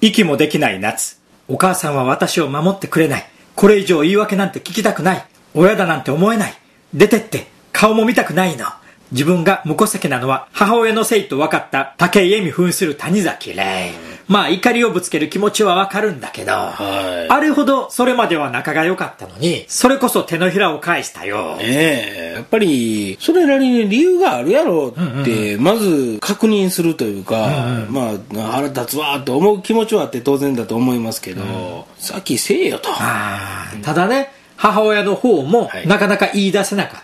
息もできない夏。お母さんは私を守ってくれない。これ以上言い訳なんて聞きたくない。親だなんて思えない。出てって顔も見たくないの。自分が無戸籍なのは母親のせいと分かった武井絵美扮する谷崎玲。まあ怒りをぶつける気持ちはわかるんだけど、あれほどそれまでは仲が良かったのに、それこそ手のひらを返したよ。 やっぱりそれなりに理由があるやろうってまず確認するというか、まあ腹立つわと思う気持ちはあって当然だと思いますけど、さっきせえよと。 ただね、母親の方もなかなか言い出せなかった、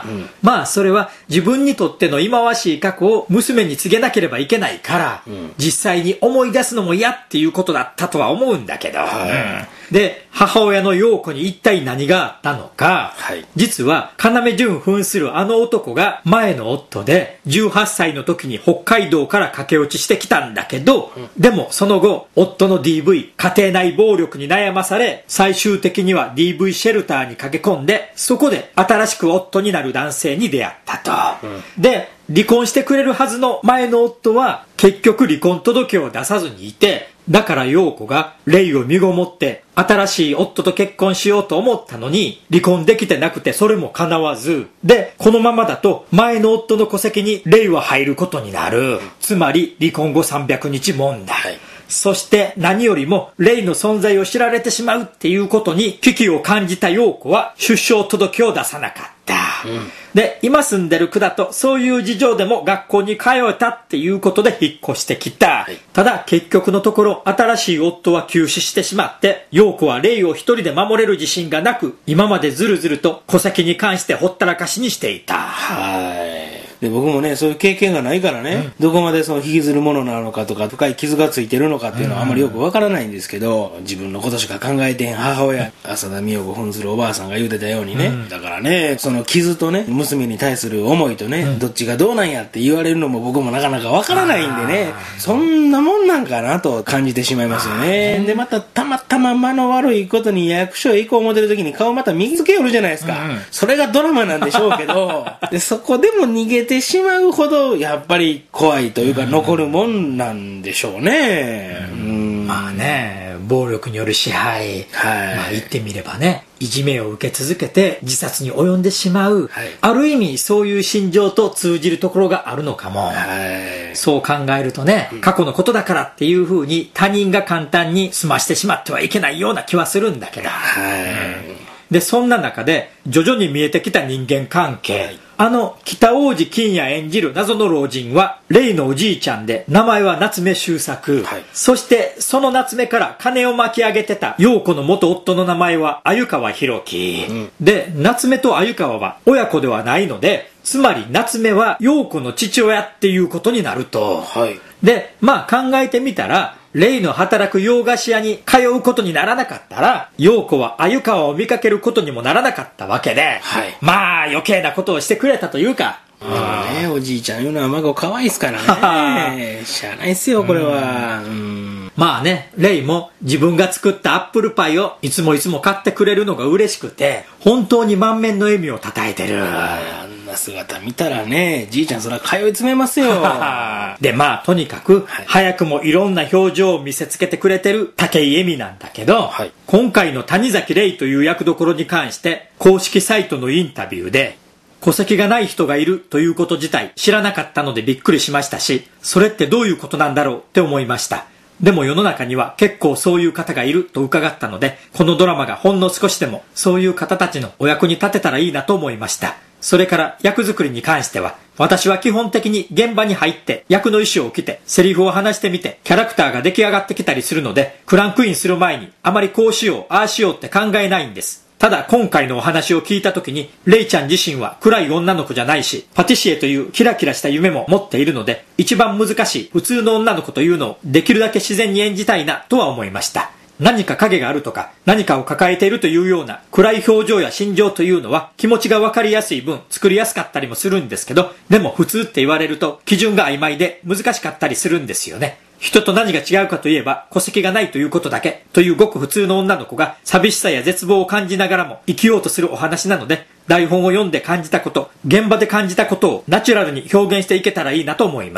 まあそれは自分にとっての忌まわしい過去を娘に告げなければいけないから、実際に思い出すのも嫌っていうことだったとは思うんだけど、で母親の陽子に一体何があったのか、実は要潤扮するあの男が前の夫で18歳の時に北海道から駆け落ちしてきたんだけど、でもその後夫の DV 家庭内暴力に悩まされ、最終的には DV シェルターに駆け込んで、そこで新しく夫になる男性に出会ったと、で離婚してくれるはずの前の夫は結局離婚届を出さずにいて、だから陽子が霊を身ごもって新しい夫と結婚しようと思ったのに離婚できてなくて、それも叶わずで、このままだと前の夫の戸籍に霊は入ることになる。つまり離婚後300日問題、そして何よりも霊の存在を知られてしまうっていうことに危機を感じた陽子は出生届を出さなかった、で今住んでる区だとそういう事情でも学校に通えたっていうことで引っ越してきた、ただ結局のところ新しい夫は急死してしまって、陽子は霊を一人で守れる自信がなく、今までずるずると戸籍に関してほったらかしにしていた。 で僕もねそういう経験がないからね、どこまでその引きずるものなのかとか深い傷がついてるのかっていうのはあまりよくわからないんですけど、自分のことしか考えてへん母親、浅田美代子扮するおばあさんが言うてたようにね、だからねその傷とね娘に対する思いとね、どっちがどうなんやって言われるのも僕もなかなかわからないんでね、そんなもんなんかなと感じてしまいますよね。でまたたまたま間の悪いことに役所へ行こう思ってる時に顔また右付けよるじゃないですか、それがドラマなんでしょうけどでそこでも逃げてしまうほどやっぱり怖いというか残るもんなんでしょうね。 まあね、暴力による支配、まあ言ってみればね、いじめを受け続けて自殺に及んでしまう、ある意味そういう心情と通じるところがあるのかも、そう考えるとね、過去のことだからっていう風に他人が簡単に済ましてしまってはいけないような気はするんだけど、でそんな中で徐々に見えてきた人間関係、あの北大路欣也演じる謎の老人は霊のおじいちゃんで、名前は夏目周作、そしてその夏目から金を巻き上げてた陽子の元夫の名前は鮎川博樹、で夏目と鮎川は親子ではないので、つまり夏目は陽子の父親っていうことになると、でまあ考えてみたら、霊の働く洋菓子屋に通うことにならなかったら、陽子は鮎川を見かけることにもならなかったわけで、まあ余計なことをしてくれたというか、 おじいちゃんいうのは孫可愛いですからねしゃあないっすよこれは。 まあね、霊も自分が作ったアップルパイをいつも買ってくれるのが嬉しくて、本当に満面の笑みをたたえてる。 あんな姿見たらね、じいちゃんそら通い詰めますよでまあとにかく、早くもいろんな表情を見せつけてくれてる武井絵美なんだけど、今回の谷崎玲という役どころに関して公式サイトのインタビューで、戸籍がない人がいるということ自体知らなかったのでびっくりしましたし、それってどういうことなんだろうって思いました。でも世の中には結構そういう方がいると伺ったので、このドラマがほんの少しでもそういう方たちのお役に立てたらいいなと思いました。それから役作りに関しては、私は基本的に現場に入って役の意思を着てセリフを話してみてキャラクターが出来上がってきたりするので、クランクインする前にあまりこうしようああしようって考えないんです。ただ今回のお話を聞いた時に、レイちゃん自身は暗い女の子じゃないし、パティシエというキラキラした夢も持っているので、一番難しい普通の女の子というのをできるだけ自然に演じたいなとは思いました。何か影があるとか何かを抱えているというような暗い表情や心情というのは気持ちが分かりやすい分作りやすかったりもするんですけど、でも普通って言われると基準が曖昧で難しかったりするんですよね。人と何が違うかといえば戸籍がないということだけというごく普通の女の子が寂しさや絶望を感じながらも生きようとするお話なので、台本を読んで感じたこと、現場で感じたことをナチュラルに表現していけたらいいなと思います。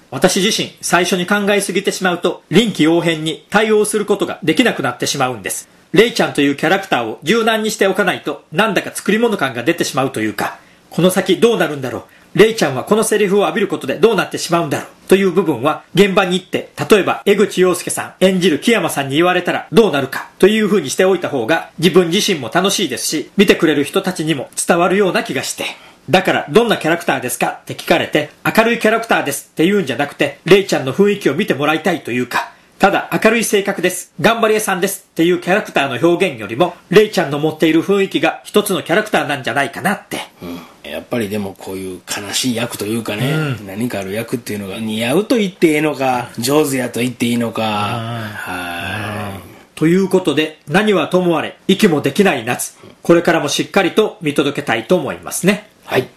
私自身最初に考えすぎてしまうと臨機応変に対応することができなくなってしまうんです。レイちゃんというキャラクターを柔軟にしておかないとなんだか作り物感が出てしまうというか、この先どうなるんだろう、レイちゃんはこのセリフを浴びることでどうなってしまうんだろうという部分は現場に行って、例えば江口洋介さん演じる木山さんに言われたらどうなるかという風にしておいた方が自分自身も楽しいですし、見てくれる人たちにも伝わるような気がして、だからどんなキャラクターですかって聞かれて明るいキャラクターですって言うんじゃなくて、レイちゃんの雰囲気を見てもらいたいというか、ただ明るい性格です、頑張り屋さんですっていうキャラクターの表現よりも、レイちゃんの持っている雰囲気が一つのキャラクターなんじゃないかなって、 やっぱりでもこういう悲しい役というかね、何かある役っていうのが似合うと言っていいのか、上手やと言っていいのか、 ということで、何はともあれ息もできない夏、これからもしっかりと見届けたいと思いますね。 はい。